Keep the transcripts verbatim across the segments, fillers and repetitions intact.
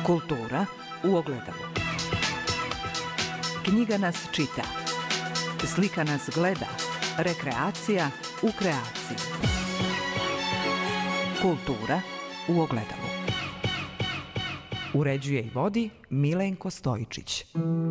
Kultura u ogledalu. Knjiga nas čita. Slika nas gleda. Rekreacija u kreaciji. Kultura u ogledalu. Uređuje i vodi Milenko Stojičić.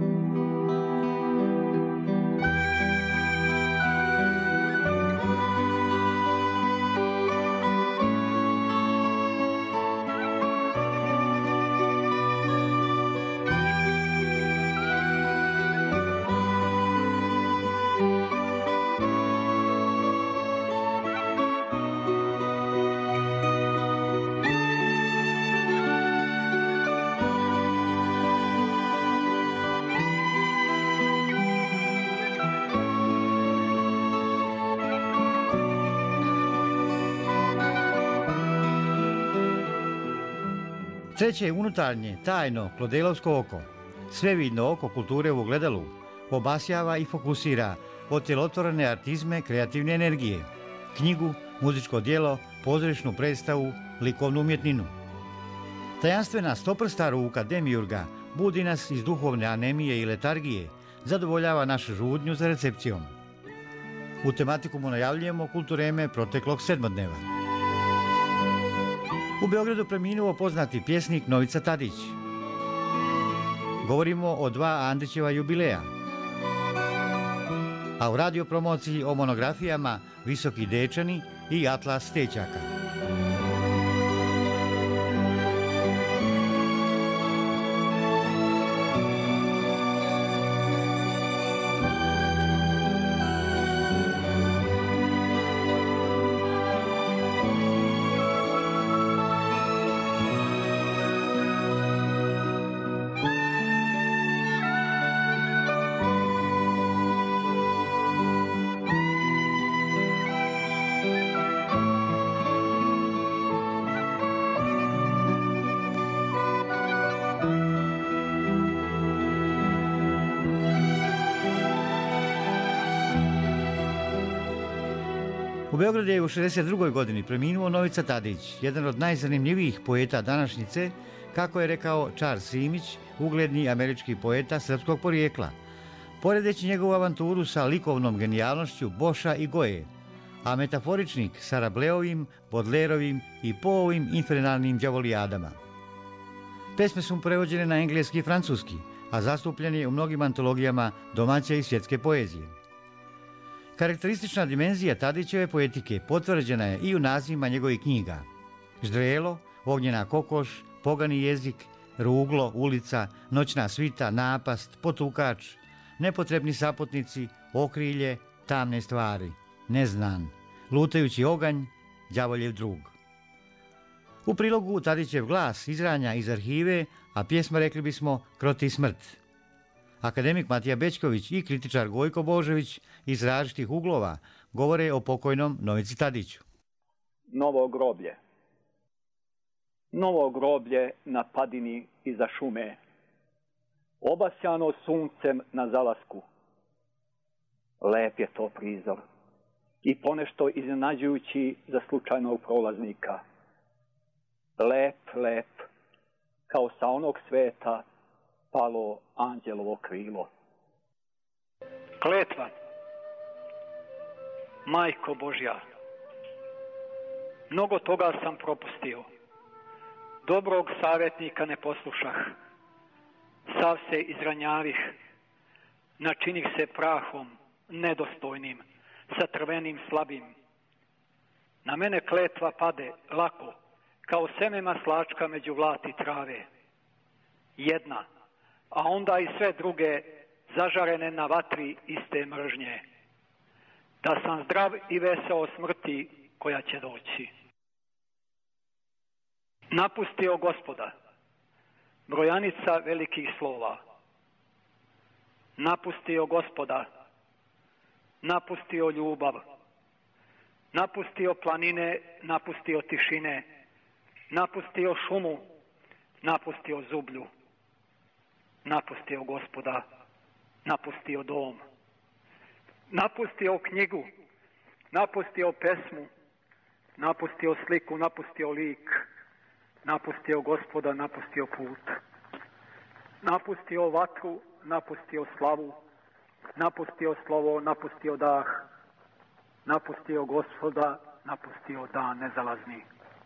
Treće je unutarnje, tajno, klodelovsko oko. Svevidno oko kulture u ogledalu obasjava i fokusira otjelotvorene artizme kreativne energije, knjigu, muzičko djelo, pozorišnu predstavu, likovnu umjetninu. Tajanstvena stoprsta ruka Demiurga budi nas iz duhovne anemije i letargije, zadovoljava našu žudnju za recepcijom. U tematiku mu najavljujemo kultureme proteklog sedmodneva. U Beogradu preminuo poznati pjesnik Novica Tadić. Govorimo o dva Andrićeva jubileja. A u radiopromociji o monografijama Visoki Dečani i Atlas Stećaka. U Beogradu je u šezdeset drugoj godini preminuo Novica Tadić, jedan od najzanimljivijih poeta današnjice, kako je rekao Charles Simić, ugledni američki poeta srpskog porijekla, poredeći njegovu avanturu sa likovnom genijalnošću Boša i Goje, a metaforičnik sa Rableovim, Bodlerovim i Poovim infernalnim đavolijadama. Pesme su prevođene na engleski i francuski, a zastupljen je u mnogim antologijama domaće i svjetske poezije. Karakteristična dimenzija Tadićeve poetike potvrđena je i u nazivima njegovih knjiga: Ždrelo, Ognjena kokoš, Pogani jezik, Ruglo, Ulica, Noćna svita, Napast, Potukač, Nepotrebni saputnici, Okrilje, Tamne stvari, Neznan, Lutajući oganj, Đavoljev drug. U prilogu Tadićev glas izranja iz arhive, a pjesma, rekli bismo, kroti smrt. Akademik Matija Bećković i kritičar Gojko Božović iz različitih uglova govore o pokojnom Novici Tadiću. Novo groblje. Novo groblje na padini iza šume, obasjano suncem na zalasku. Lep je to prizor i ponešto iznenađujući za slučajnog prolaznika. Lep, lep, kao sa onog sveta palo anđelovo krilo. Kletva. Majko Božja, mnogo toga sam propustio. Dobrog savjetnika ne poslušah. Sav se izranjavih, načinih se prahom, nedostojnim, satrvenim, slabim. Na mene kletva pade lako, kao seme maslačka među vlati trave. Jedna, a onda i sve druge zažarene na vatri iste mržnje. Da sam zdrav i veseo smrti koja će doći. Napustio Gospoda, brojanica velikih slova. Napustio Gospoda, napustio ljubav. Napustio planine, napustio tišine. Napustio šumu, napustio zublju. Napustio Gospoda, napustio dom. Napustio knjigu, napustio pesmu, napustio sliku, napustio lik, napustio Gospoda, napustio put. Napustio vatru, napustio slavu, napustio slovo, napustio dah, napustio Gospoda, napustio dan nezalazni.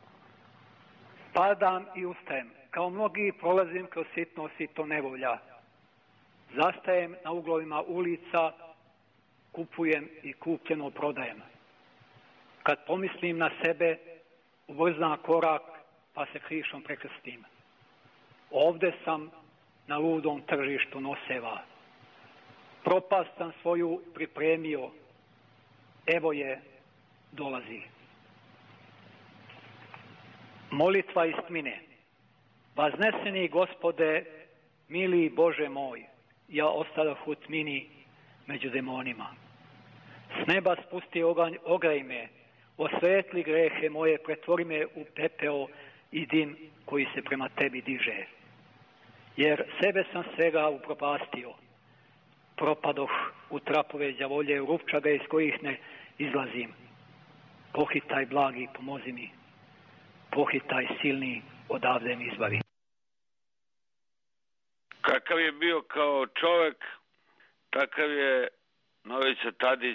Padam i ustajem, kao mnogi prolazim kroz sitno sito nevolja. Zastajem na uglovima ulica, kupujem i kupljeno prodajem. Kad pomislim na sebe, ubrzam korak, pa se krišom prekrstim. Ovde sam na ludom tržištu noseva. Propast sam svoju pripremio, evo je, dolazi. Molitva iz tmine. Vazneseni Gospode, mili Bože moj, ja ostadoh u tmini među demonima. S neba spusti oganj, ograj me, osvetli grehe moje, pretvori me u pepeo i dim koji se prema tebi diže. Jer sebe sam svega upropastio. Propadoh u trapove đavolje, u rupčaga iz kojih ne izlazim. Pohitaj blagi, pomozi mi. Pohitaj silni, odavde mi izbavi. Kakav je bio kao čovek, takav je Novica Tadić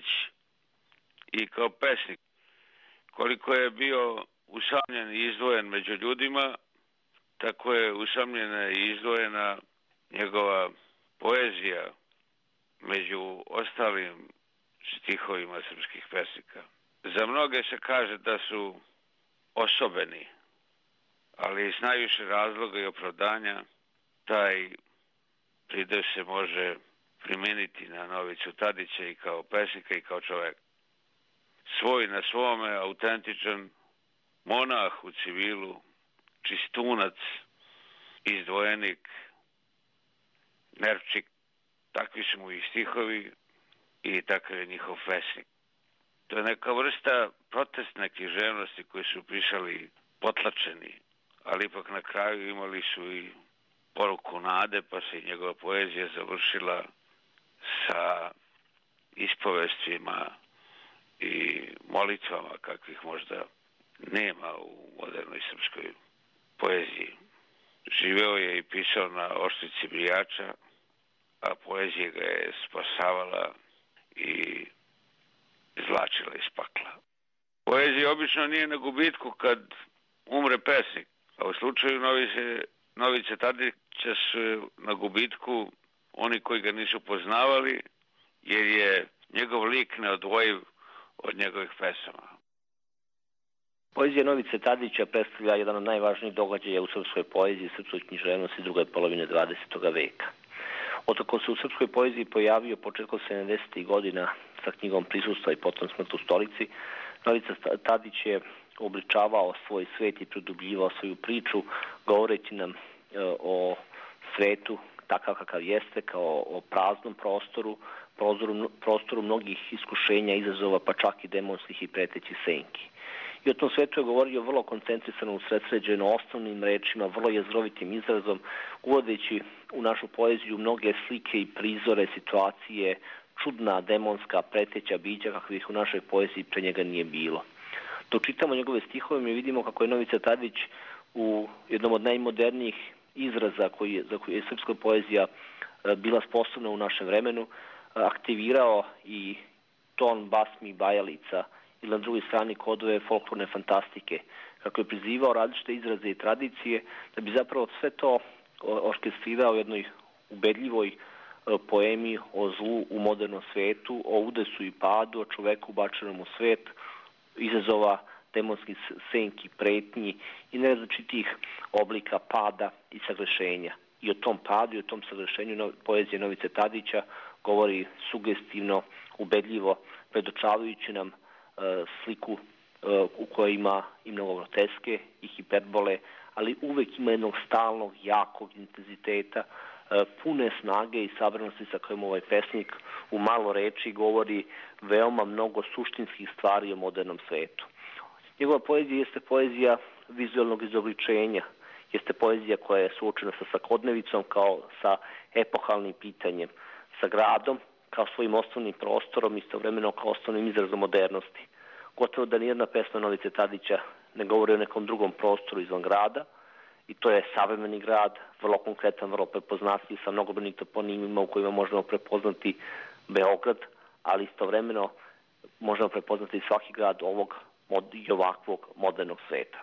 i kao pesnik. Koliko je bio usamljen i izdvojen među ljudima, tako je usamljena i izdvojena njegova poezija među ostalim stihovima srpskih pesnika. Za mnoge se kaže da su osobeni, ali iz najviše razloga i opravdanja taj pridev se može primeniti na Novicu Tadića i kao pesnika i kao čovek. Svoj na svome, autentičan, monah u civilu, čistunac, izdvojenik, nervčik, takvi su mu i stihovi i takav je njihov pesnik. To je neka vrsta protestne književnosti koji su pisali potlačeni, ali ipak na kraju imali su i poruku nade, pa se i njegova poezija završila sa ispovestvima i molitvama kakvih možda nema u modernoj srpskoj poeziji. Živeo je i pisao na oštrici brijača, a poezija ga je spasavala i izvlačila iz pakla. Poezija obično nije na gubitku kad umre pesnik, a u slučaju Novice, Novice Tadića su na gubitku oni koji ga nisu poznavali, jer je njegov lik neodvojiv od njegovih pesama. Poezija Novice Tadića predstavlja jedan od najvažnijih događaja u srpskoj poeziji, srpskoj književnosti druge polovine dvadesetog veka. Otkako se u srpskoj poeziji pojavio početkom sedamdesetih godina sa knjigom Prisustva i potom Smrt u stolici, Novica Tadić je obličavao svoj svet i produbljivao svoju priču, govoreći nam e, o svetu takav kakav jeste, kao o praznom prostoru, prostoru, prostoru mnogih iskušenja, izazova, pa čak i demonskih i pretećih senki. I o tom svetu je govorio vrlo koncentrisano, usredsređeno, osnovnim rečima, vrlo jezgrovitim izrazom, uvodeći u našu poeziju mnoge slike i prizore, situacije, čudna, demonska, preteća bića kakvih u našoj poeziji pre njega nije bilo. Dok čitamo njegove stihove, mi vidimo kako je Novica Tadić u jednom od najmodernijih izraza koji je, za koje je srpska poezija bila sposobna u našem vremenu, aktivirao i ton basmi i bajalica ili na drugoj strani kodove folklorne fantastike, kako je prizivao različite izraze i tradicije, da bi zapravo sve to orkestrirao u jednoj ubedljivoj poemi o zlu u modernom svetu, o udesu i padu, o čoveku bačenom u svet, izazova demonskih senki, pretnji i nerazličitih oblika pada i sagrešenja. I o tom padu i o tom sagrešenju poezije Novice Tadića govori sugestivno, ubedljivo, predočavajući nam uh, sliku uh, u kojoj ima i mnogo groteske i hiperbole, ali uvek ima jednog stalnog, jakog intenziteta, uh, pune snage i sabranosti sa kojom ovaj pesnik u malo reči govori veoma mnogo suštinskih stvari o modernom svetu. Njegova poezija jeste poezija vizualnog izobličenja, jeste poezija koja je suočena sa svakodnevicom kao sa epohalnim pitanjem, sa gradom kao svojim osnovnim prostorom, istovremeno kao osnovnim izrazom modernosti. Gotovo da nijedna pesma Novice Tadića ne govori o nekom drugom prostoru izvan grada i to je savremeni grad, vrlo konkretan, vrlo prepoznatljiv, sa mnogobrojnim toponimima u kojima možemo prepoznati Beograd, ali istovremeno možemo prepoznati svaki grad ovog i ovakvog modernog sveta.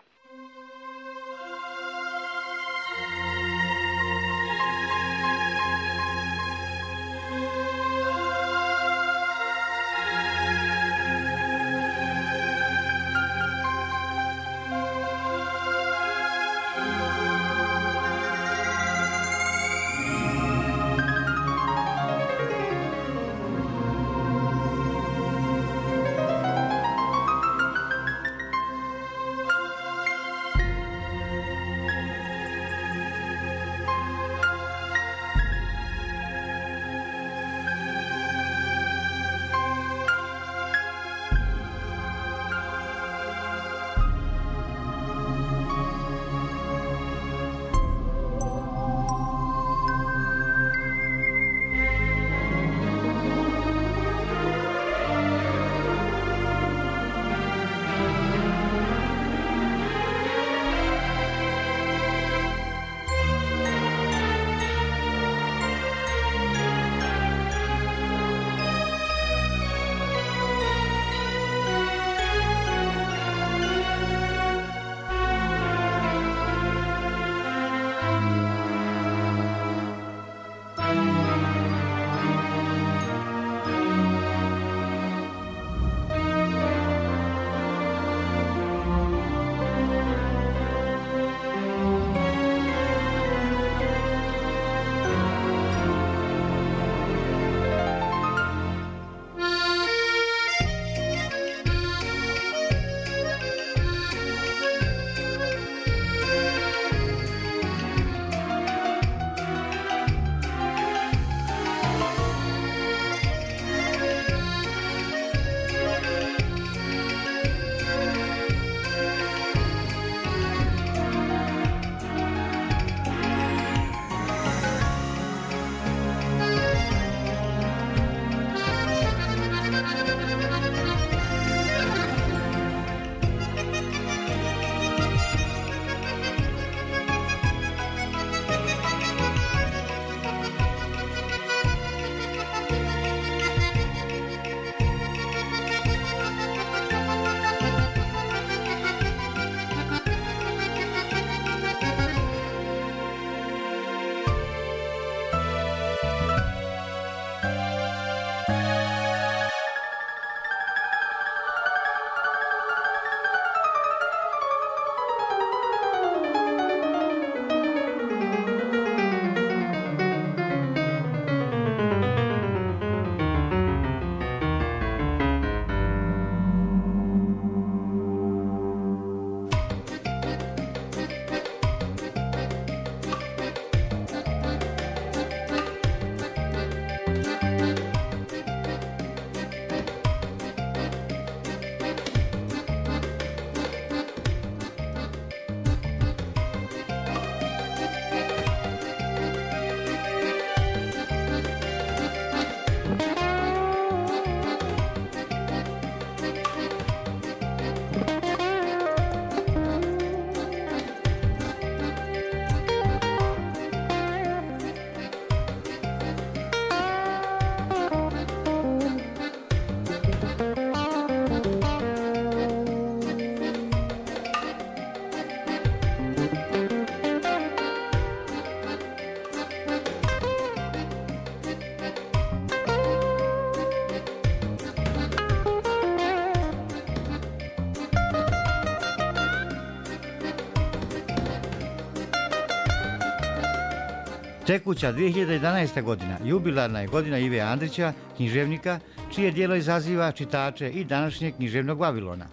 Tekuća dvije hiljade jedanaesta. godina jubilarna je godina Ive Andrića, književnika, čije djelo izaziva čitače i današnjeg književnog Vavilona.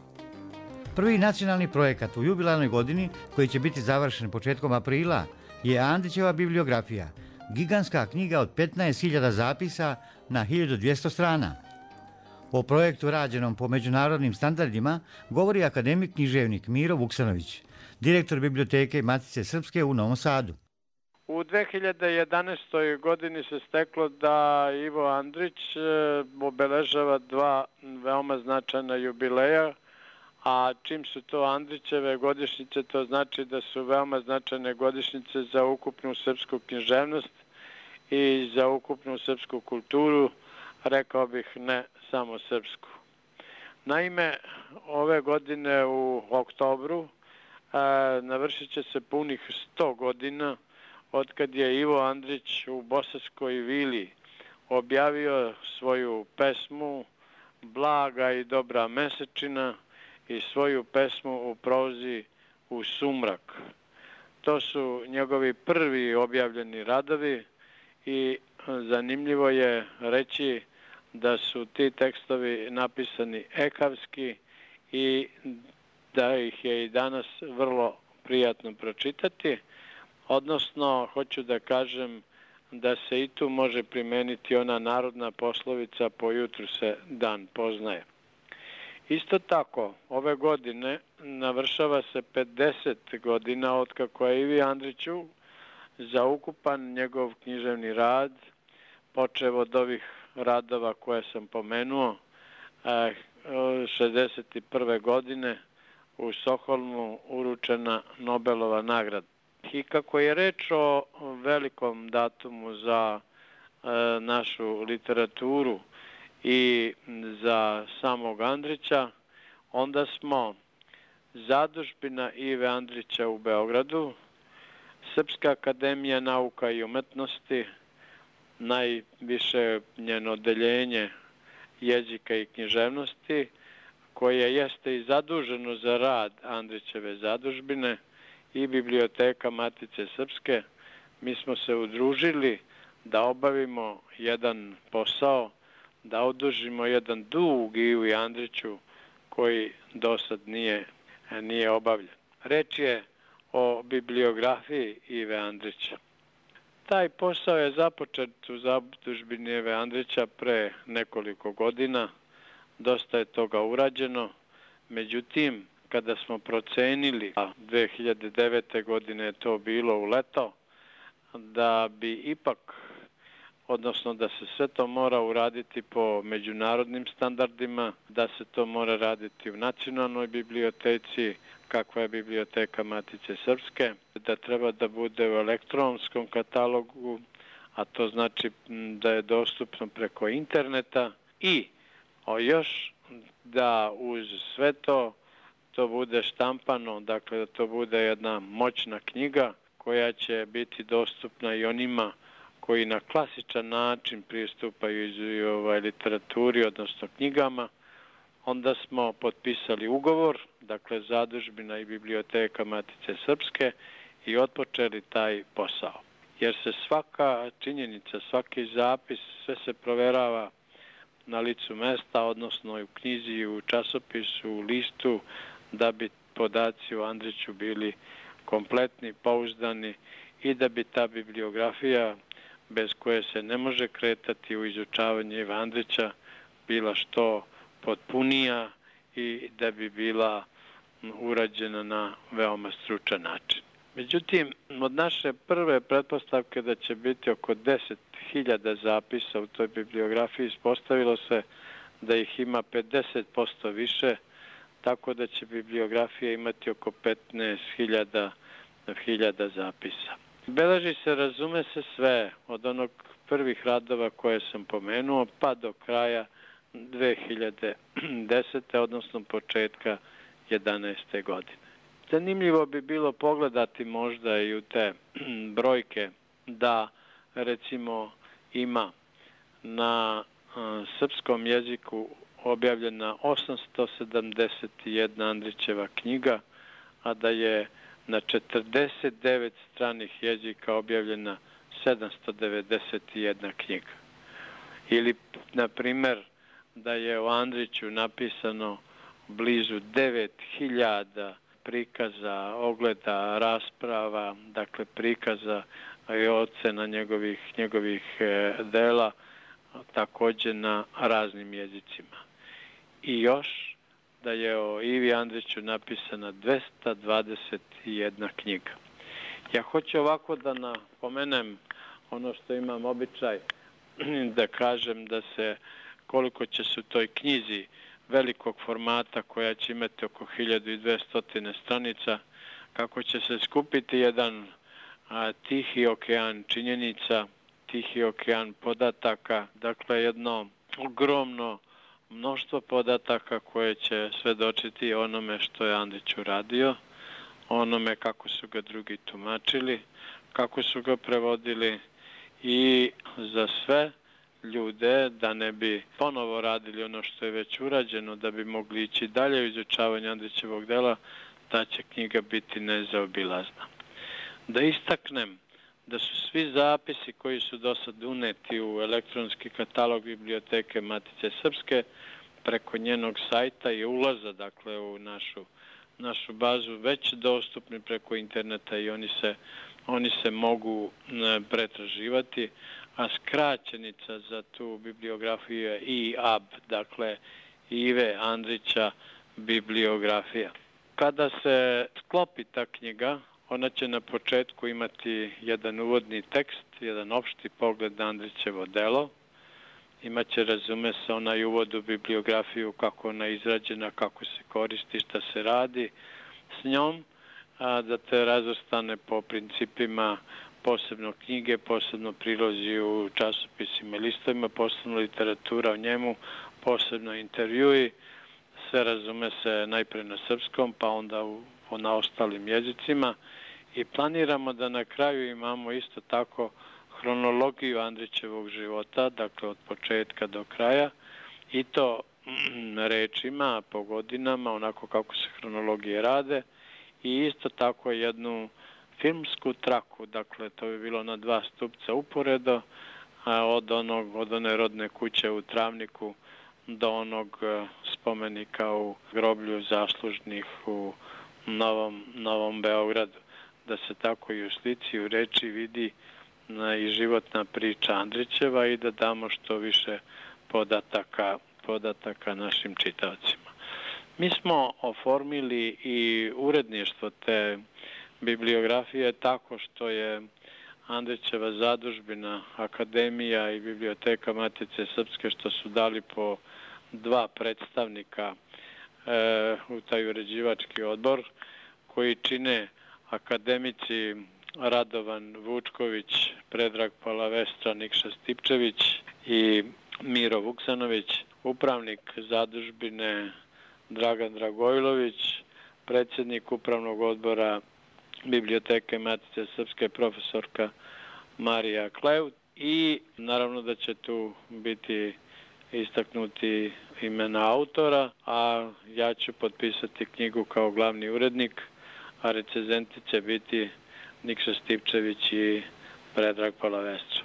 Prvi nacionalni projekat u jubilarnoj godini, koji će biti završen početkom aprila, je Andrićeva bibliografija, gigantska knjiga od petnaest hiljada zapisa na hiljadu dvjesto strana. O projektu rađenom po međunarodnim standardima govori akademik književnik Miro Vuksanović, direktor biblioteke Matice Srpske u Novom Sadu. U dve hiljade jedanaestoj. godini se steklo da Ivo Andrić obeležava dva veoma značajna jubileja, a čim su to Andrićeve godišnjice, to znači da su veoma značajne godišnjice za ukupnu srpsku književnost i za ukupnu srpsku kulturu, rekao bih ne samo srpsku. Naime, ove godine u oktobru a, navršit će se punih sto godina od kad je Ivo Andrić u Bosanskoj Vili objavio svoju pesmu Blaga i dobra mesečina i svoju pesmu u prozi U sumrak. To su njegovi prvi objavljeni radovi i zanimljivo je reći da su ti tekstovi napisani ekavski i da ih je i danas vrlo prijatno pročitati, odnosno hoću da kažem da se i tu može primeniti ona narodna poslovica po jutru se dan poznaje. Isto tako, ove godine navršava se pedeset godina od kako je Ivi Andriću za ukupan njegov književni rad, počev od ovih radova koje sam pomenuo, šezdeset prve godine u Stokholmu uručena Nobelova nagrada. I kako je reč o velikom datumu za e, našu literaturu i za samog Andrića, onda smo Zadužbina Ive Andrića u Beogradu, Srpska akademija nauka i umetnosti, najviše njeno odeljenje jezika i književnosti, koje jeste i zaduženo za rad Andrićeve zadužbine, i Biblioteka Matice Srpske, mi smo se udružili da obavimo jedan posao, da odužimo jedan dug Ivi Andriću koji do sad nije, nije obavljen. Reč je o bibliografiji Ive Andrića. Taj posao je započet u zadužbini Ive Andrića pre nekoliko godina, dosta je toga urađeno, međutim, kada smo procenili, a dve hiljade devete. godine je to bilo u leto, da bi ipak, odnosno da se sve to mora uraditi po međunarodnim standardima, da se to mora raditi u nacionalnoj biblioteci, kakva je Biblioteka Matice Srpske, da treba da bude u elektronskom katalogu, a to znači da je dostupno preko interneta i o još da uz sve to to bude štampano, dakle da to bude jedna moćna knjiga koja će biti dostupna i onima koji na klasičan način pristupaju iz ovaj, literaturi, odnosno knjigama. Onda smo potpisali ugovor, dakle Zadužbina i Biblioteka Matice Srpske, i otpočeli taj posao. Jer se svaka činjenica, svaki zapis, sve se proverava na licu mesta, odnosno i u knjizi, u časopisu, u listu, da bi podaci o Andriću bili kompletni, pouzdani i da bi ta bibliografija, bez koje se ne može kretati u izučavanju Ive Andrića, bila što potpunija i da bi bila urađena na veoma stručan način. Međutim, od naše prve pretpostavke da će biti oko deset hiljada zapisa u toj bibliografiji, ispostavilo se da ih ima pedeset posto više, tako da će bibliografija imati oko petnaest hiljada zapisa. Beleži se, razume se sve, od onog prvih radova koje sam pomenuo, pa do kraja dve hiljade desete. odnosno početka jedanaeste. godine. Zanimljivo bi bilo pogledati možda i u te brojke da recimo ima na srpskom jeziku objavljena osamsto sedamdeset jedna Andrićeva knjiga, a da je na četrdeset devet stranih jezika objavljena sedamsto devedeset jedna knjiga. Ili, na primer, da je o Andriću napisano blizu devet hiljada prikaza, ogleda, rasprava, dakle prikaza i ocena njegovih, njegovih e, dela, također na raznim jezicima. I još da je o Ivi Andriću napisana dvesta dvadeset jedna knjiga. Ja hoću ovako da napomenem ono što imam običaj da kažem, da se koliko će se u toj knjizi velikog formata koja će imati oko hiljadu dvesta stranica, kako će se skupiti jedan a, tihi okean činjenica, tihi okean podataka, dakle jedno ogromno mnoštvo podataka koje će svedočiti onome što je Andrić uradio, onome kako su ga drugi tumačili, kako su ga prevodili i za sve ljude da ne bi ponovo radili ono što je već urađeno, da bi mogli ići dalje u izučavanju Andrićevog dela, da će knjiga biti nezaobilazna. Da istaknem da su svi zapisi koji su do sad uneti u elektronski katalog biblioteke Matice Srpske preko njenog sajta i ulaza, dakle, u našu, našu bazu već dostupni preko interneta i oni se, oni se mogu pretraživati, a skraćenica za tu bibliografiju je I A B, dakle Ive Andrića bibliografija. Kada se sklopi ta knjiga, ona će na početku imati jedan uvodni tekst, jedan opšti pogled na Andrićevo delo. Imaće, razume se, onaj uvod u bibliografiju, kako ona je izrađena, kako se koristi, šta se radi s njom, a da te razvrstane po principima posebno knjige, posebno prilozi u časopisima i listovima, posebno literatura o njemu, posebno intervjui, sve razume se najpre na srpskom, pa onda u, na ostalim jezicima i planiramo da na kraju imamo isto tako hronologiju Andrićevog života, dakle od početka do kraja i to rečima, po godinama, onako kako se hronologije rade i isto tako jednu filmsku traku, dakle to bi bilo na dva stupca uporedo, a od, onog, od one rodne kuće u Travniku do onog spomenika u groblju zaslužnih u Novom, Novom Beogradu, da se tako i u slici, u reči vidi i životna priča Andrićeva i da damo što više podataka, podataka našim čitaocima. Mi smo oformili i uredništvo te bibliografije tako što je Andrićeva zadužbina, Akademija i Biblioteka Matice Srpske, što su dali po dva predstavnika e, u taj uređivački odbor, koji čine akademici Radovan Vučković, Predrag Palavestra, Nikša Stipčević i Miro Vuksanović, upravnik zadužbine Dragan Dragojlović, predsjednik upravnog odbora Biblioteke Matice Srpske profesorka Marija Kleut i naravno da će tu biti istaknuti imena autora, a ja ću potpisati knjigu kao glavni urednik, a recenzenti će biti Nikša Stipčević i Predrag Palavestra.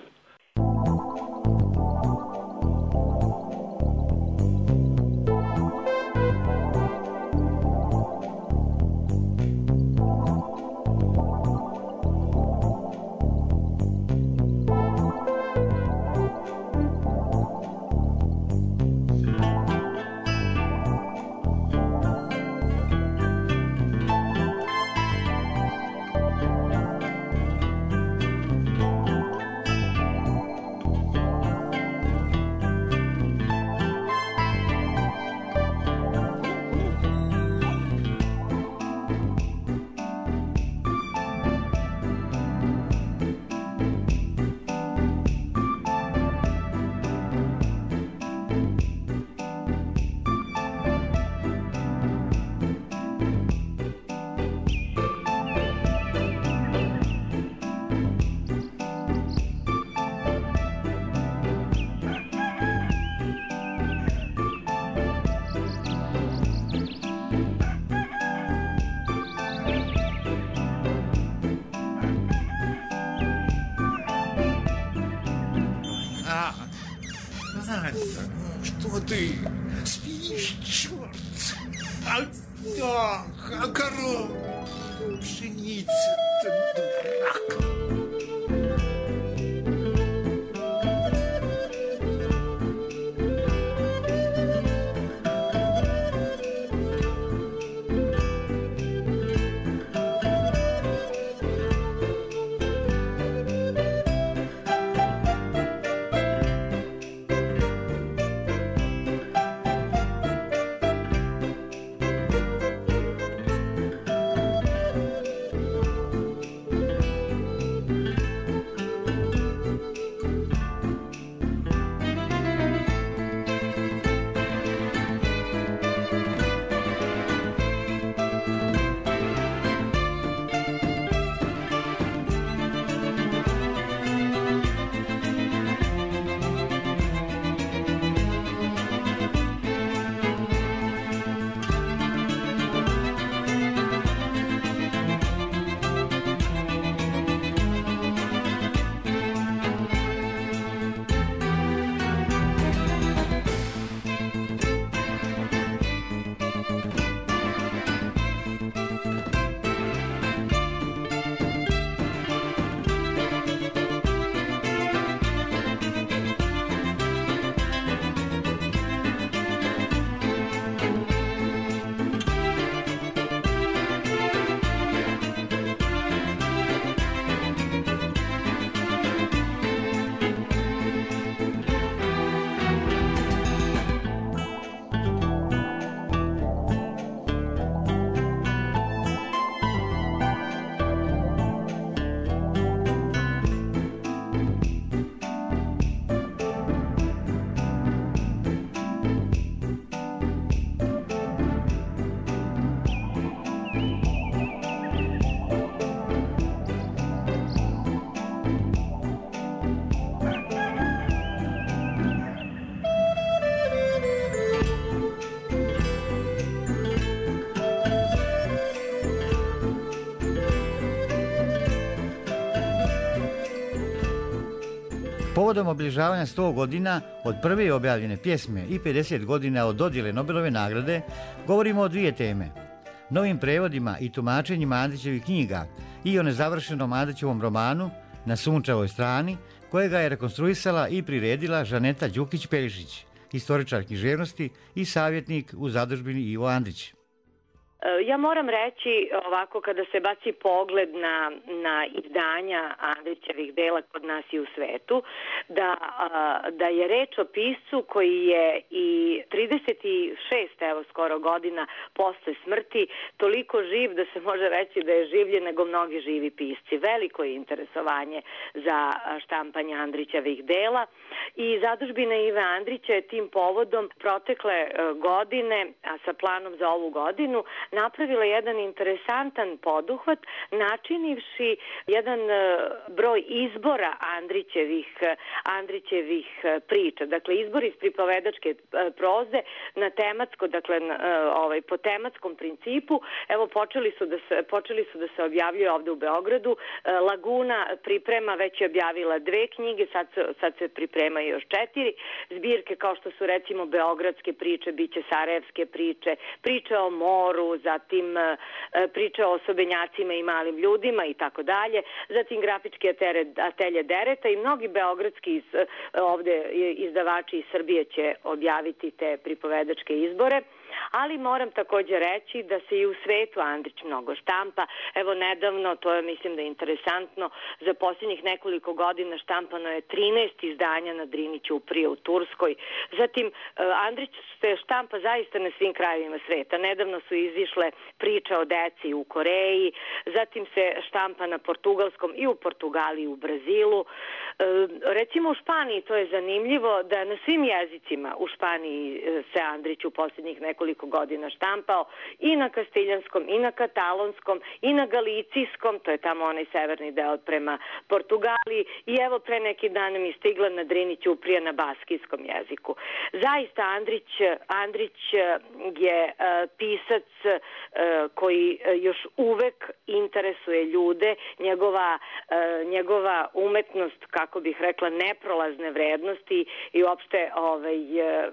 Что ты? Спишь, черт? А, ах, а корова? Пшеница-то, дурак. Povodom obilježavanja sto godina od prve objavljene pjesme i pedeset godina od dodjele Nobelove nagrade govorimo o dvije teme. Novim prevodima i tumačenjima Andrićevih knjiga i o nezavršenom Andrićevom romanu Na sunčevoj strani, kojega je rekonstruisala i priredila Žaneta Đukić-Perišić, historičar književnosti i savjetnik u zadužbini Ivo Andrić. Ja moram reći ovako, kada se baci pogled na, na izdanja Andrićevih dela kod nas i u svetu, da, da je reč o piscu koji je i trideset šest evo skoro godina posle smrti toliko živ da se može reći da je življe nego mnogi živi pisci. Veliko je interesovanje za štampanje Andrićevih dela i zadužbina Ive Andrića je tim povodom protekle godine, a sa planom za ovu godinu, napravila jedan interesantan poduhvat načinivši jedan broj izbora Andrićevih, Andrićevih priča. Dakle, izbor iz pripovedačke proze na tematsko, dakle, ovaj, po tematskom principu. Evo, počeli su da se, počeli su da se objavljuju ovde u Beogradu. Laguna priprema, već je objavila dve knjige, sad se, sad se pripremaju još četiri. Zbirke kao što su recimo beogradske priče, biće sarajevske priče, priče o moru, zatim priče o osobenjacima i malim ljudima i tako dalje, zatim grafičke atelje Dereta i mnogi beogradski ovde izdavači iz Srbije će objaviti te pripovedačke izbore. Ali moram također reći da se i u svetu Andrić mnogo štampa. Evo nedavno, to je mislim da je interesantno, za posljednjih nekoliko godina štampano je trinaest izdanja na Drini ćuprije u Turskoj. Zatim Andrić se štampa zaista na svim krajevima sveta. Nedavno su izišle priče o deci u Koreji, zatim se štampa na portugalskom i u Portugaliji i u Brazilu. Recimo u Španiji, to je zanimljivo, da na svim jezicima u Španiji se Andrić u posljednjih nekoliko godina štampao i na kastiljanskom, i na katalonskom, i na galicijskom, to je tamo onaj severni deo prema Portugaliji, i evo pre neki dan mi stigla na Drini ćuprije na baskijskom jeziku. Zaista Andrić, Andrić je uh, pisac uh, koji još uvek interesuje ljude, njegova, uh, njegova umetnost, kako bih rekla, neprolazne vrednosti i uopšte ovaj, uh,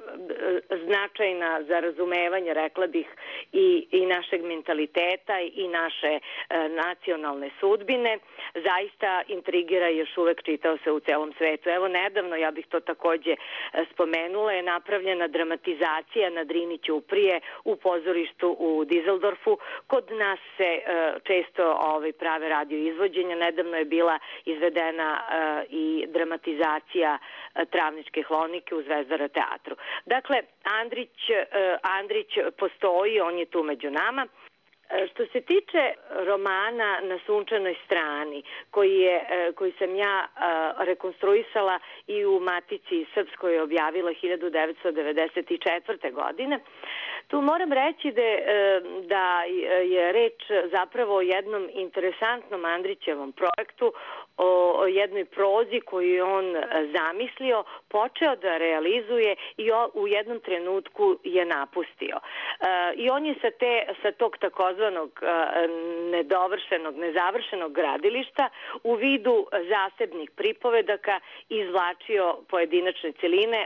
značajna za razumevanje, rekla bih, i, i našeg mentaliteta i naše e, nacionalne sudbine, zaista intrigira i još uvek čitao se u celom svetu. Evo nedavno, ja bih to takođe spomenula, je napravljena dramatizacija na Drini ćuprije u pozorištu u Dizeldorfu. Kod nas se e, često ovaj, prave radio izvođenja. Nedavno je bila izvedena e, i dramatizacija e, Travničke hronike u Zvezdara teatru. Dakle, Andrić, e, Andrić postoji, on je tu među nama. Što se tiče romana Na sunčanoj strani, koji, je, koji sam ja rekonstruisala i u Matici Srpskoj objavila hiljadu devetsto devedeset četvrte. godine, tu moram reći da, da je reč zapravo o jednom interesantnom Andrićevom projektu, o jednoj prozi koju je on zamislio, počeo da realizuje i u jednom trenutku je napustio. I on je sa, te, sa tog takozvanog nedovršenog, nezavršenog gradilišta u vidu zasebnih pripovedaka izvlačio pojedinačne celine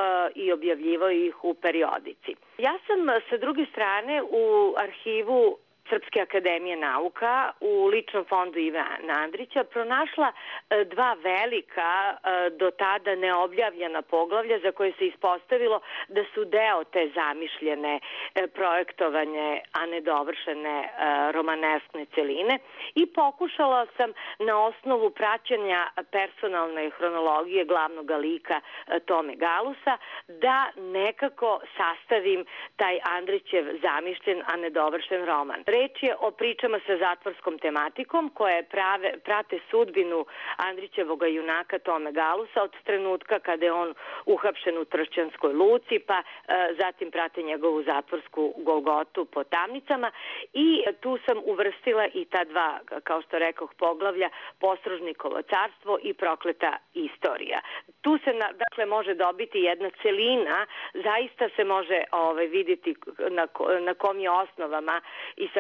i objavljivao ih u periodici. Ja sam sa druge strane u arhivu Srpske akademije nauka u ličnom fondu Ive Andrića pronašla dva velika, do tada neobjavljena poglavlja za koje se ispostavilo da su deo te zamišljene, projektovanje, a nedovršene romaneskne celine i pokušala sam na osnovu praćenja personalne hronologije glavnog lika Tome Galusa da nekako sastavim taj Andrićev zamišljen, a nedovršen roman. Reč je o pričama sa zatvorskom tematikom koje prave, prate sudbinu Andrićevog junaka Tome Galusa od trenutka kada je on uhapšen u Tršćanskoj luci, pa e, zatim prate njegovu zatvorsku golgotu po tamnicama i tu sam uvrstila i ta dva, kao što rekoh, poglavlja Posružnikovo carstvo i Prokleta istorija. Tu se na, dakle može dobiti jedna celina, zaista se može ovaj, vidjeti na, na kom je osnovama i sa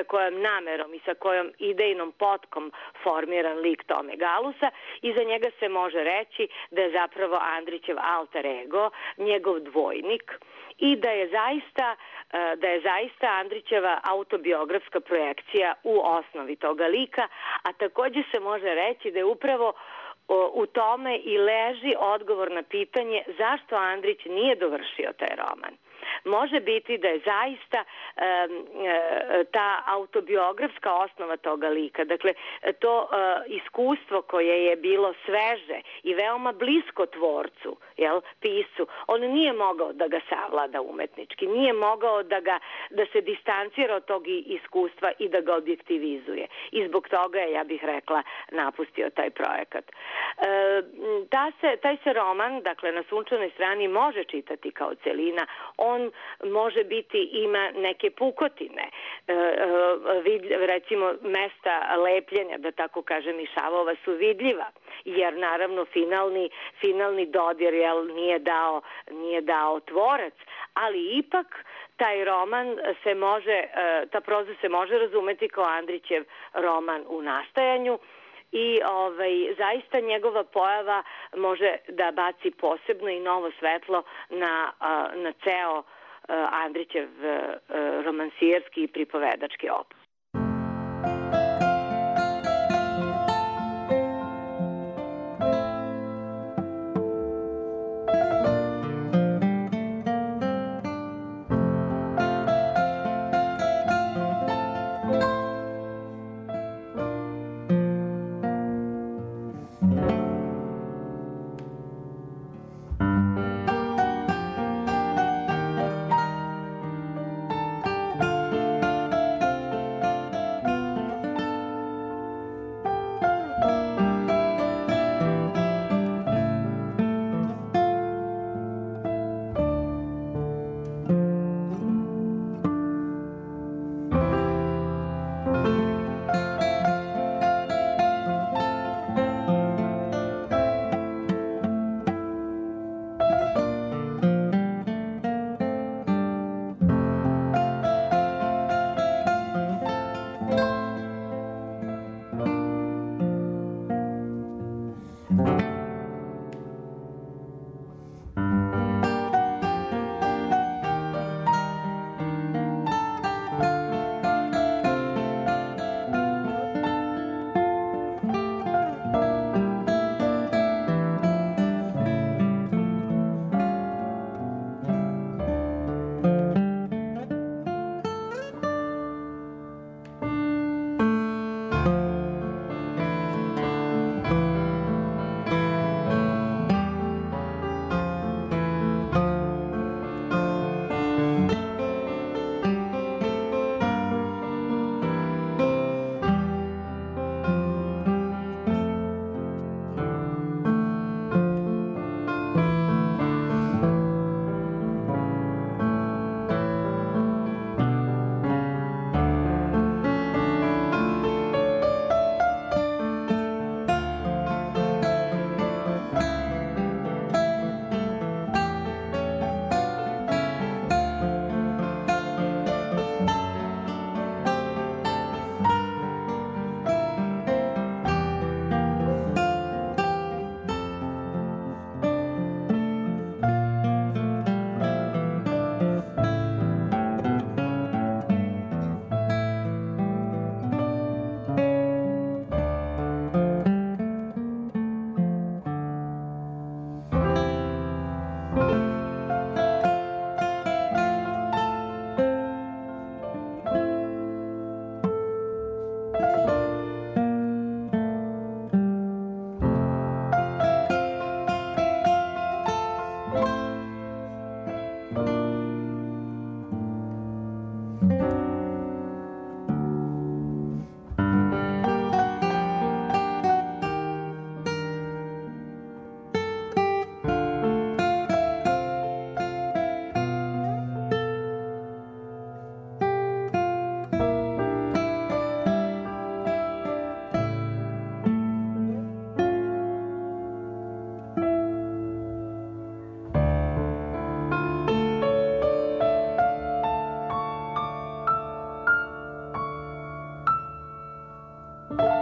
kojom namerom i sa kojom idejnom potkom formiran lik Tome Galusa i za njega se može reći da je zapravo Andrićev alter ego, njegov dvojnik i da je zaista da je zaista Andrićeva autobiografska projekcija u osnovi toga lika, a takođe se može reći da je upravo u tome i leži odgovor na pitanje zašto Andrić nije dovršio taj roman. Može biti da je zaista e, e, ta autobiografska osnova toga lika, dakle to e, iskustvo koje je bilo sveže i veoma blisko tvorcu, jel, piscu, on nije mogao da ga savlada umetnički, nije mogao da, ga, da se distancira od tog iskustva i da ga objektivizuje. I zbog toga je, ja bih rekla, napustio taj projekat. E, ta se, taj se roman, dakle na Sunčanoj strani, može čitati kao celina. On može biti, ima neke pukotine, recimo mesta lepljenja, da tako kažem, i šavova su vidljiva, jer naravno finalni, finalni dodir jel, nije dao, nije dao tvorac, ali ipak taj roman se može, ta proza se može razumeti kao Andrićev roman u nastajanju. I ovaj, zaista njegova pojava može da baci posebno i novo svetlo na, na ceo Andrićev romansierski i pripovedački opus.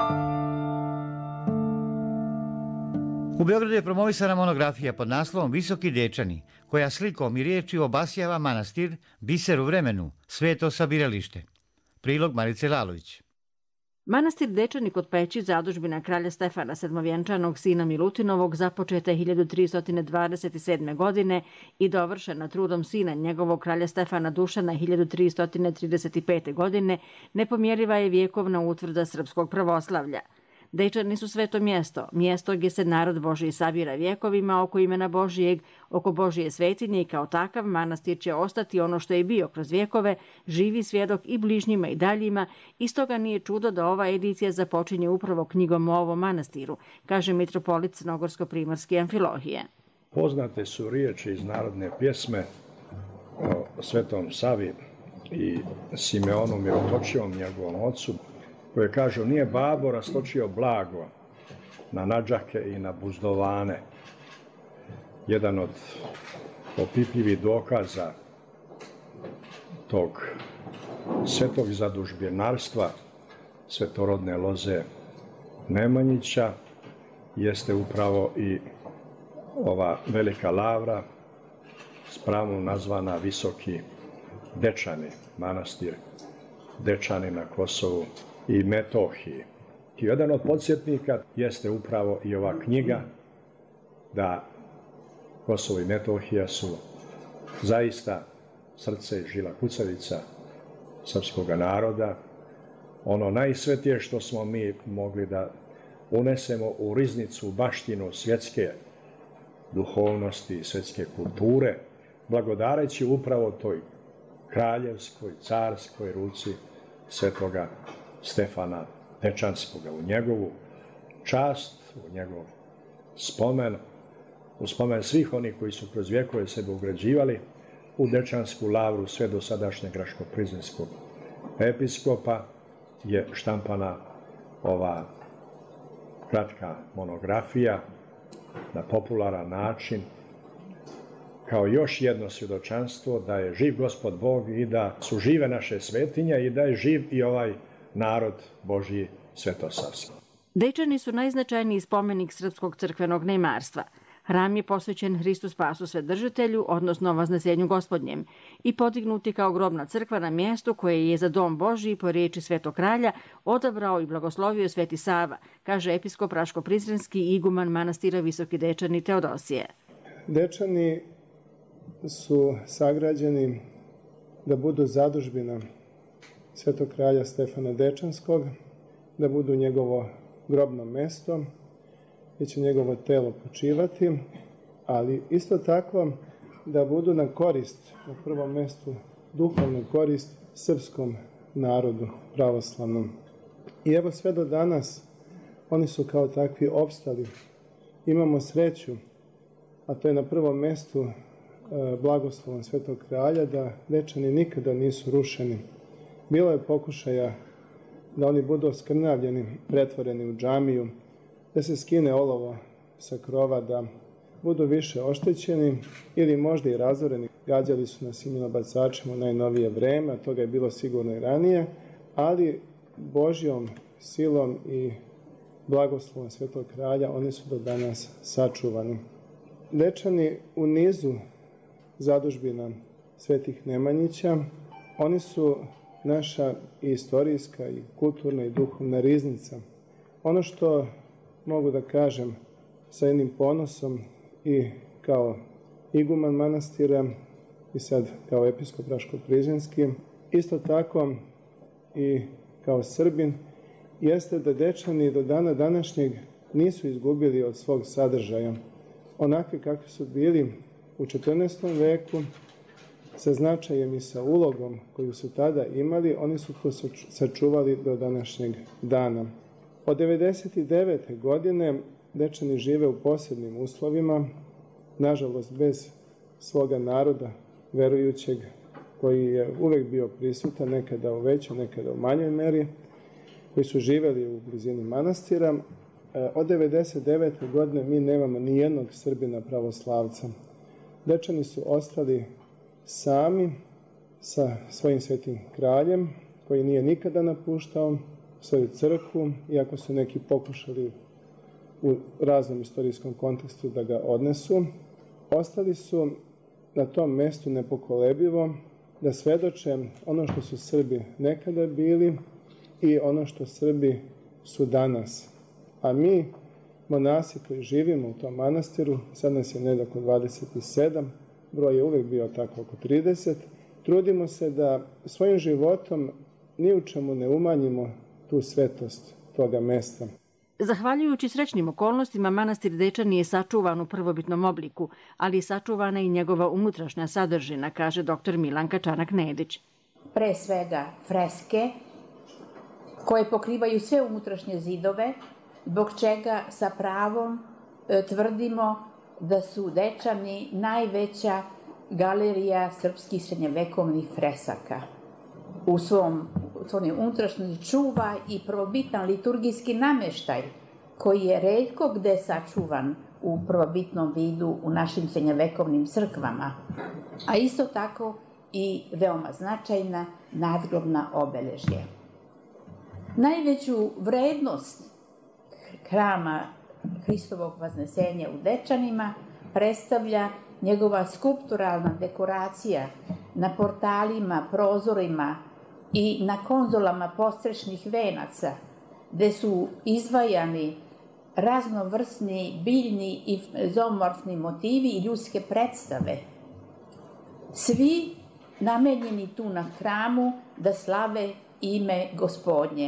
U Beogradu je promovisana monografija pod naslovom Visoki Dečani, koja slikom i riječi obasjava manastir, biser u vremenu, sveto sabiralište. Prilog Marice Lalović. Manastir Dečani kod Peći, zadužbina kralja Stefana sedmovjenčanog, sina Milutinovog, započeta je hiljadu tristo dvadeset sedme. godine i dovršena trudom sina njegovog, kralja Stefana Dušana, hiljadu tristo trideset pete. godine, nepomjeriva je vjekovna utvrda srpskog pravoslavlja. Dečani su sveto mjesto, mjesto gdje se narod Božiji sabira vjekovima oko imena Božijeg, oko Božije svetinje i kao takav manastir će ostati ono što je bio kroz vjekove, živi svjedok i bližnjima i daljima, i stoga nije čudo da ova edicija započinje upravo knjigom o ovom manastiru, kaže mitropolit Crnogorsko-primorski Amfilohije. Poznate su riječi iz narodne pjesme o Svetom Savi i Simeonu Mirotočivom, njegovom ocu, koje kažu: nije babo rastočio blago na nadžake i na buzdovane. Jedan od opipljivih dokaza tog svetog zadužbinarstva svetorodne loze Nemanjića jeste upravo i ova velika lavra, s pravom nazvana Visoki Dečani, manastir Dečani na Kosovu i Metohiji. I jedan od podsjetnika jeste upravo i ova knjiga, da Kosovo i Metohija su zaista srce i žila kucavica srpskog naroda, ono najsvetije što smo mi mogli da unesemo u riznicu, u baštinu svjetske duhovnosti i svjetske kulture, blagodareći upravo toj kraljevskoj, carskoj ruci svetoga Stefana Dečanskoga, u njegovu čast, u njegov spomen, u spomen svih onih koji su kroz vjekove sebe ugrađivali u Dečansku lavru sve do sadašnjeg Raško-Prizrenskog episkopa je štampana ova kratka monografija na popularan način, kao još jedno svjedočanstvo da je živ Gospod Bog i da su žive naše svetinje i da je živ i ovaj narod Božji svetosavski. Dečani su najznačajniji spomenik srpskog crkvenog neimarstva. Hram je posvećen Hristu Spasu Svedržitelju, odnosno Vaznesenju Gospodnjem, i podignuti kao grobna crkva na mjestu koje je za dom Božiji po riječi Svetog kralja odabrao i blagoslovio Sveti Sava, kaže episkop Raško-Prizrenski i iguman manastira Visoki Dečani Teodosije. Dečani su sagrađeni da budu zadužbina Svetog kralja Stefana Dečanskog, da budu njegovo grobno mesto, gdje će njegovo telo počivati, ali isto tako da budu na korist, na prvom mjestu duhovnu korist srpskom narodu pravoslavnom. I evo sve do danas oni su kao takvi opstali. Imamo sreću, a to je na prvom mjestu blagoslovom Svetog kralja, da Dečani nikada nisu rušeni. Bilo je pokušaja da oni budu oskrnavljeni, pretvoreni u džamiju, da se skine olovo sa krova, da budu više oštećeni ili možda i razoreni. Gađali su nas i minobacačima u najnovije vreme, a toga je bilo sigurno i ranije, ali Božjom silom i blagoslovom Svetog kralja oni su do danas sačuvani. Dečani u nizu zadužbina Svetih Nemanjića, oni su naša i istorijska i kulturna i duhovna riznica. Ono što mogu da kažem sa jednim ponosom i kao iguman manastira i sad kao episkop Raško-Prizrenski, isto tako i kao Srbin, jeste da Dečani do dana današnjeg nisu izgubili od svog sadržaja. Onakvi kakvi su bili u četrnaestom veku, sa značajem i sa ulogom koju su tada imali, oni su to sačuvali do današnjeg dana. Od devedeset devete. godine Dečani žive u posebnim uslovima, nažalost bez svoga naroda verujućeg, koji je uvek bio prisutan, nekada u većoj, nekada u manjoj meri, koji su živeli u blizini manastira. Od devedeset devete. godine mi nemamo ni jednog Srbina pravoslavca. Dečani su ostali sami sa svojim svetim kraljem, koji nije nikada napuštao svoju crkvu, iako su neki pokušali u raznom istorijskom kontekstu da ga odnesu, ostali su na tom mestu nepokolebivo da svedoče ono što su Srbi nekada bili i ono što Srbi su danas. A mi, monasi koji živimo u tom manastiru, sad nas je negdje oko dvadeset sedam, broj je uvek bio tako oko trideset, trudimo se da svojim životom ni u čemu ne umanjimo tu svetost toga mesta. Zahvaljujući srećnim okolnostima, manastir Dečani je sačuvan u prvobitnom obliku, ali je sačuvana i njegova unutrašnja sadržina, kaže doktor Milanka Čanak-Nedić. Pre svega freske, koje pokrivaju sve unutrašnje zidove, zbog čega sa pravom e, tvrdimo da su Dečani najveća galerija srpskih srednjevekovnih fresaka. U svom unutrašnji čuva i prvobitan liturgijski nameštaj, koji je retko gde sačuvan u prvobitnom vidu u našim srednjevekovnim crkvama, a isto tako i veoma značajna nadgrobna obeležje. Najveću vrednost hrama Hristovog Vaznesenja u Dečanima predstavlja njegova skulpturalna dekoracija na portalima, prozorima i na konzolama postrešnih venaca, gde su izvajani raznovrsni biljni i zoomorfni motivi i ljudske predstave. Svi namenjeni tu na hramu da slave ime Gospodnje.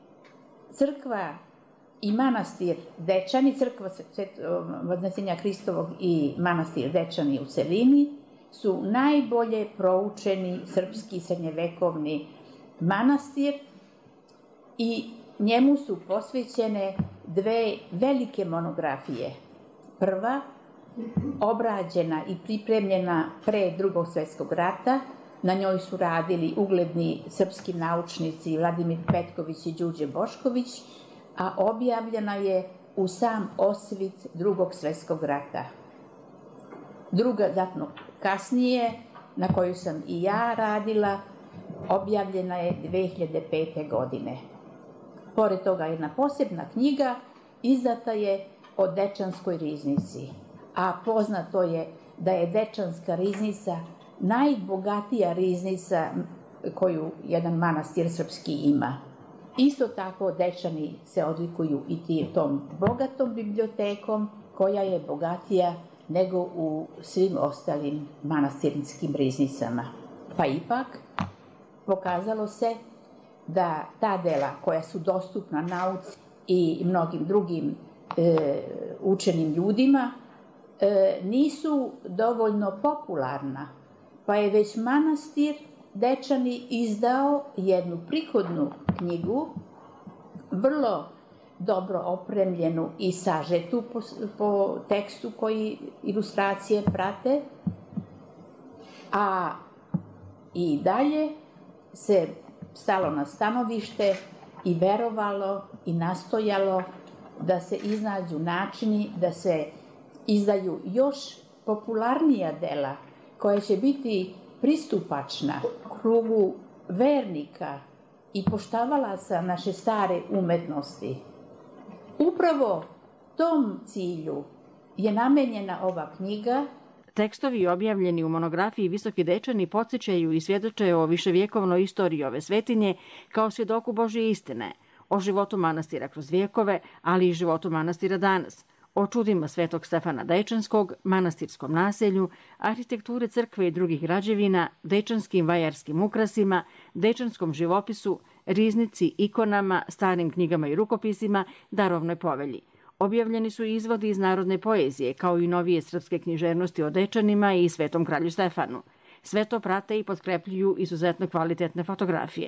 Crkva i manastir Dečani, crkva Vaznesenja Hristovog i manastir Dečani u celini su najbolje proučeni srpski srednjevekovni manastir i njemu su posvećene dve velike monografije. Prva, obrađena i pripremljena pre Drugog svjetskog rata, na njoj su radili ugledni srpski naučnici Vladimir Petković i Đurđe Bošković, a objavljena je u sam osvit Drugog svjetskog rata. Druga, zatno kasnije, na koju sam i ja radila, objavljena je dve hiljade pete. godine. Pored toga, jedna posebna knjiga izdata je o Dečanskoj riznici, a poznato je da je Dečanska riznica najbogatija riznica koju jedan manastir srpski ima. Isto tako Dečani se odlikuju i tom bogatom bibliotekom koja je bogatija nego u svim ostalim manastirskim riznicama. Pa ipak pokazalo se da ta dela koja su dostupna nauci i mnogim drugim e, učenim ljudima e, nisu dovoljno popularna, pa je već manastir Dečani izdao jednu prihodnu knjigu, vrlo dobro opremljenu i sažetu po, po tekstu koji ilustracije prate, a i dalje se stalo na stanovište i verovalo i nastojalo da se iznađu načini da se izdaju još popularnija dela koja će biti pristupačna krugu vernika i poštavalaca naše stare umetnosti. Upravo tom cilju je namenjena ova knjiga. Tekstovi objavljeni u monografiji Visoki Dečani podsjećaju i svjedoče o viševjekovnoj istoriji ove svetinje kao svjedoku Božje istine, o životu manastira kroz vjekove, ali i životu manastira danas, o čudima Svetog Stefana Dečanskog, manastirskom naselju, arhitekture crkve i drugih građevina, dečanskim vajarskim ukrasima, dečanskom živopisu, riznici, ikonama, starim knjigama i rukopisima, darovnoj povelji. Objavljeni su izvodi iz narodne poezije, kao i novije srpske književnosti o Dečanima i Svetom kralju Stefanu. Sve to prate i potkrepljuju izuzetno kvalitetne fotografije.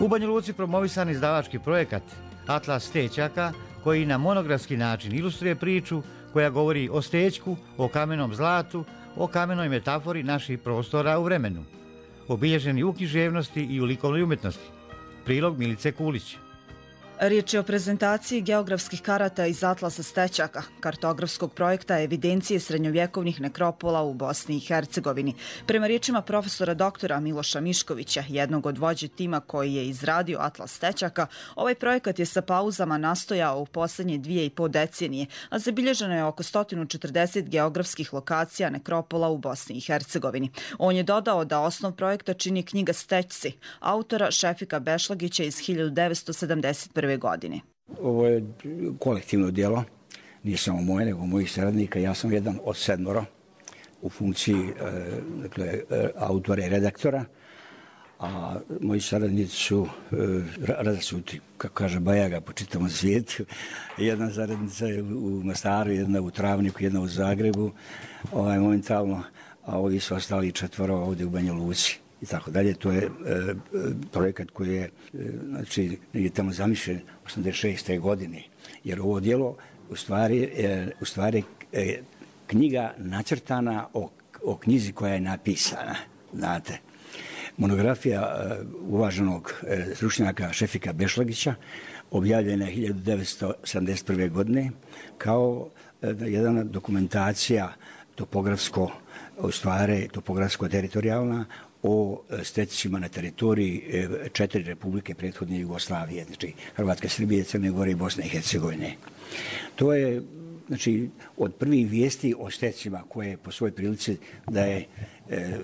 U Banja Luci promovisan izdavački projekat Atlas Stećaka, koji na monografski način ilustruje priču koja govori o stećku, o kamenom zlatu, o kamenoj metafori naših prostora u vremenu, obilježeni u književnosti i u likovnoj umetnosti. Prilog Milice Kulić. Riječ je o prezentaciji geografskih karata iz Atlasa Stećaka, kartografskog projekta evidencije srednjovjekovnih nekropola u Bosni i Hercegovini. Prema riječima profesora doktora Miloša Miškovića, jednog od vođe tima koji je izradio Atlas Stećaka, ovaj projekat je sa pauzama nastojao u posljednje dvije i po decenije, a zabilježeno je oko sto četrdeset geografskih lokacija nekropola u Bosni i Hercegovini. On je dodao da osnov projekta čini knjiga Stećci, autora Šefika Bešlagića iz hiljadu devetsto sedamdeset prve godine. Ovo je kolektivno djelo, nije samo moje, nego mojih saradnika. Ja sam jedan od sedmoro u funkciji dakle, autora i redaktora, a moji saradnici su razasuti, kako kaže Bajaga, po čitavom svijetu. Jedna saradnica je u Mostaru, jedna u Travniku, jedna u Zagrebu, ovaj, momentalno, a ovi su ostali četvoro ovdje u Banja Luci. I tako dalje. To je e, projekat koji je, e, znači, je tamo zamišljen osamdeset šeste godine. Jer ovo djelo u stvari, e, u stvari e, knjiga nacrtana o, o knjizi koja je napisana. Znate, monografija e, uvaženog e, stručnjaka Šefika Bešlagića objavljena je hiljadu devetsto sedamdeset prve godine kao e, jedna dokumentacija topografsko, u stvari topografsko-teritorijalna o stećcima na teritoriji četiri republike prethodne Jugoslavije, znači Hrvatske, Srbije, Crne Gore i Bosne i Hercegovine. To je, znači, od prvih vijesti o stećima koje po svojoj prilici da je e, e,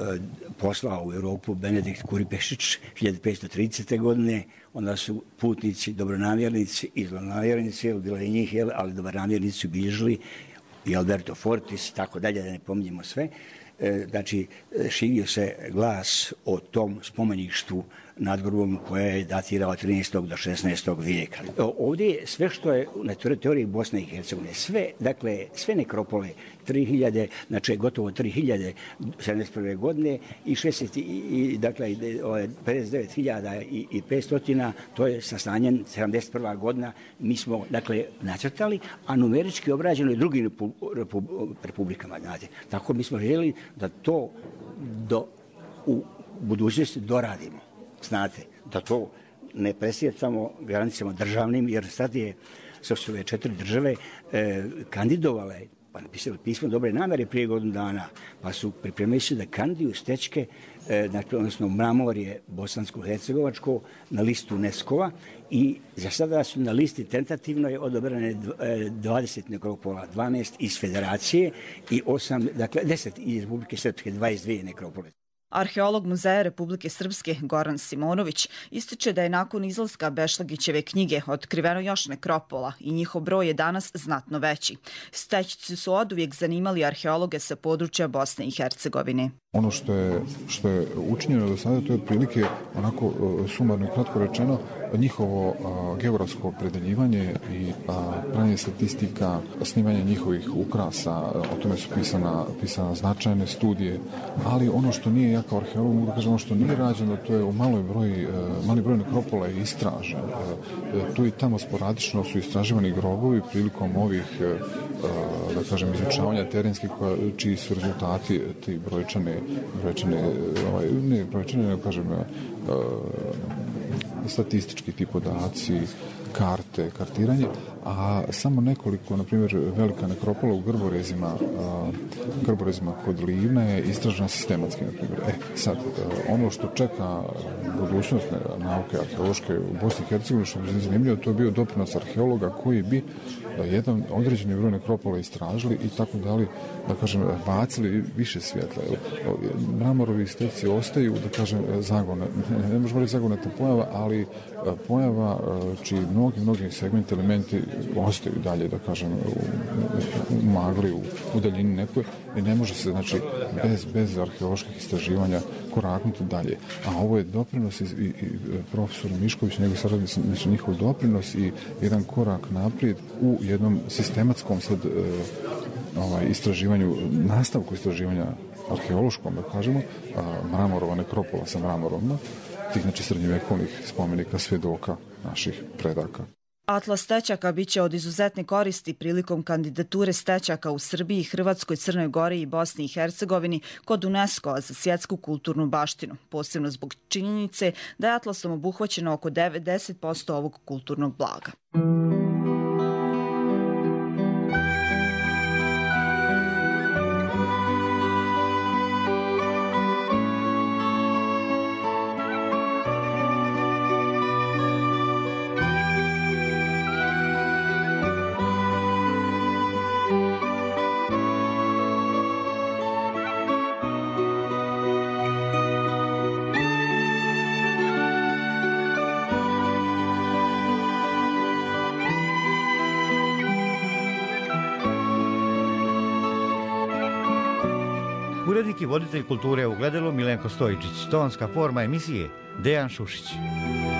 poslao u Europu Benedikt Kuripešić hiljadu petsto tridesete godine, onda su putnici, dobronamjernici i zlonamjernici, bilo je njih, ali dobronamjernici su bilježili i Alberto Fortis i tako dalje, da ne pominjemo sve. Znači, širio se glas o tom spomeništvu nad grobom koja je datirala od trinaestog do šesnaestog vijeka. Ovdje je sve što je na teritoriji Bosne i Hercegovine, sve, dakle, sve nekropole, tri hiljade, znači gotovo tri hiljade sedamdeset prve godine i šezdeset i dakle pedeset devet hiljada i petsto, to je sa stanjem sedamdeset prva godina, mi smo dakle nacrtali, a numerički obrađeno je drugim repu, repu, republikama, znate. Tako mi smo željeli da to do u budućnosti doradimo. Znate, da to ne presjecamo granicama državnim, jer sad je, sve su ove četiri države e, kandidovale, pa napisali pismo dobre namere prije godinu dana, pa su pripremili se da kandiduju stećke, e, znači, odnosno Mramorje bosansko-hercegovačko na listu UNESCO-a i za sada su na listi tentativno je odobrane dvadeset nekropola, dvanaest iz Federacije i osam, dakle deset iz Republike Srpske, dvadeset dvije nekropole. Arheolog Muzeja Republike Srpske Goran Simonović ističe da je nakon izlaska Bešlagićeve knjige otkriveno još nekropola i njihov broj je danas znatno veći. Stećci su oduvijek zanimali arheologe sa područja Bosne i Hercegovine. Ono što je, što je učinjeno do sada, to je otprilike onako sumarno i kratko rečeno njihovo a, geografsko opredeljivanje i pranje statistika, snimanje njihovih ukrasa, o tome su pisana, pisana značajne studije, ali ono što nije, ja kao arheolog mogu da kažem, ono što nije rađeno, to je u maloj broj, mali broj nekropola je istražen. Tu i tamo sporadično su istraživani grobovi prilikom ovih, da kažem, izučavanja terenskih, čiji su rezultati ti brojčane, brojčane, ovaj, ne brojčane, ne kažem, statistički ti podaci, karte, kartiranje, a samo nekoliko, na primjer, velika nekropola u Grborezima, a, Grborezima kod Livna je istražena sistematski, na primjer. E, sad, ono što čeka budućnost nauke arheološke u Bosni i Hercegovini, što je zanimljivo, to je bio doprinos arheologa koji bi jedan određeni broj nekropola istražili i tako dali, da kažem, bacili više svjetla. Mramorovi stećci ostaju, da kažem, zagone, ne, ne možemo reći zagonetna pojava, ali pojava čiji mnogi, mnogi segmenti, elementi ostaju dalje, da kažem, u, u magli, u, u daljini nekoj i ne može se, znači, bez, bez arheoloških istraživanja koraknuti dalje. A ovo je doprinos i, i, i profesor Mišković, njegov saradnici, znači njihov doprinos i jedan korak naprijed u jednom sistematskom sad ovaj, istraživanju, nastavku istraživanja arheološkom, da kažemo, Mramorova nekropola sa Mramorovima, tih znači, srednjovjekovnih spomenika svedoka naših predaka. Atlas Stećaka biće od izuzetne koristi prilikom kandidature stećaka u Srbiji, Hrvatskoj, Crnoj Gori i Bosni i Hercegovini kod UNESCO-a za svjetsku kulturnu baštinu, posebno zbog činjenice da je Atlasom obuhvaćeno oko devedeset posto ovog kulturnog blaga. Urednik i voditelj kulture u Gledalu Milenko Stojičić, tonska forma emisije Dejan Šušić.